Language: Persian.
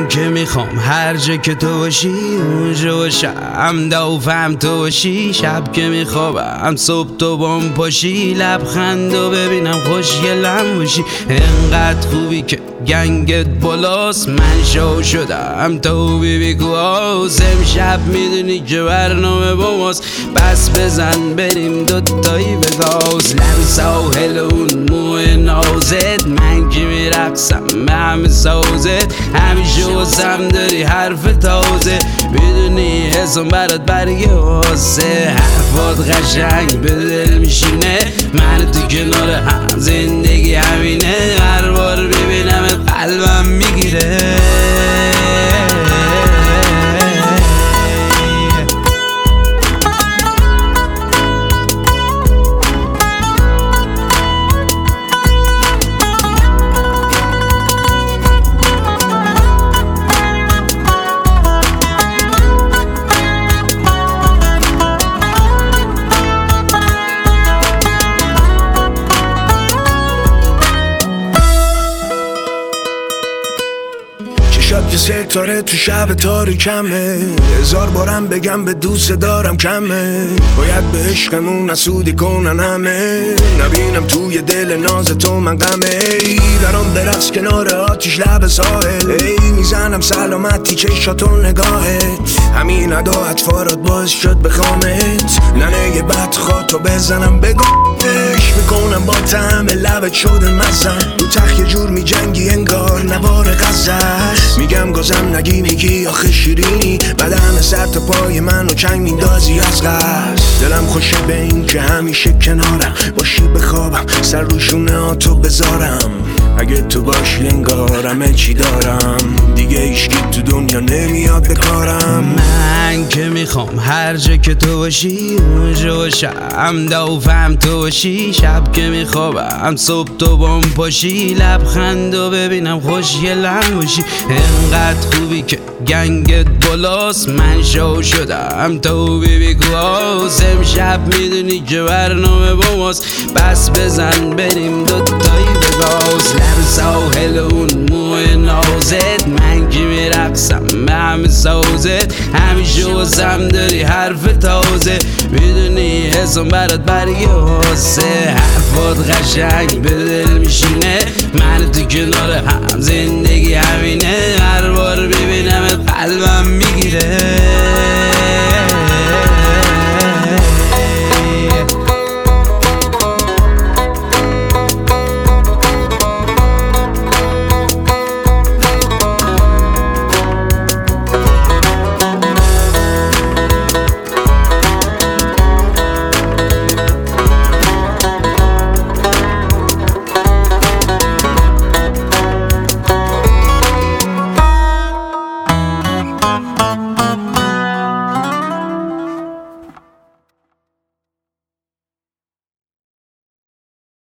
من که میخوام هر جا که تو باشی اونجا باشم، دوفم تو باشی. شب که میخوابم صبح تو بام پاشی، لبخندو ببینم خوشگلم باشی. انقدر خوبی که گنگت بالاست، من شو شدم تو بیبی کواس. امشب میدونی که برنامه با ماست، بس بزن بریم دوتایی به گاز. لب ساحل اون موی نازت، من که میرقصم به همه سازت. همیشه واسم داری حرف تازه، میدونی حسم برات برگه واسه. حرفات قشنگ به دل میشینه، من تو کنار هم زندگی همینه. هر بار ببینمت قلبم میگیره. شب که ستاره تو شب تاریکمه، هزار بارم بگم به دوست دارم کمه. باید به عشقمون نسودی کنن همه، نبینم توی دل ناز تو من غمه. درام برقص کنار آتیش لب ساحل، ای میزنم سلامتی چشاتو نگاهت. همین اداعت فارات باعث شد بخوامت، ننه بدخواه تو بزنم بگوش. میکنم با طعم لبت شده مزن، رو تخت یه جور میجنگی انگار نوار غزل. میگم گازم نگی میگی آخه شیرینی، بدن سر تا پای منو چنگ میندازی از قصد. دلم خوشه به این که همیشه کنارم باشی، بخوابم سر روشونه آتو بذارم. اگه تو باشی انگارم چی دارم، دیگه هیچکی تو دنیا نمیاد بکارم. من که میخوام هر جا که تو باشی اونجا باشم، دوفم تو باشی. شب که میخوابم صبح تو بام پاشی، لبخندو ببینم خوشگلم باشی. انقدر خوبی که گنگت بالاست، من شو شدم تو بیبی کواس. امشب میدونی که برنامه با ماست، بس بزن بریم دوتایی به گاز. لب ساحل اون موی نازت، من که میرقصم به همه سازت. همیشه واسم داری حرف تازه، میدونی حسم برات برگه واسه. حرفات قشنگ به دل میشینه، من تو کنار هم زندگی همینه. هر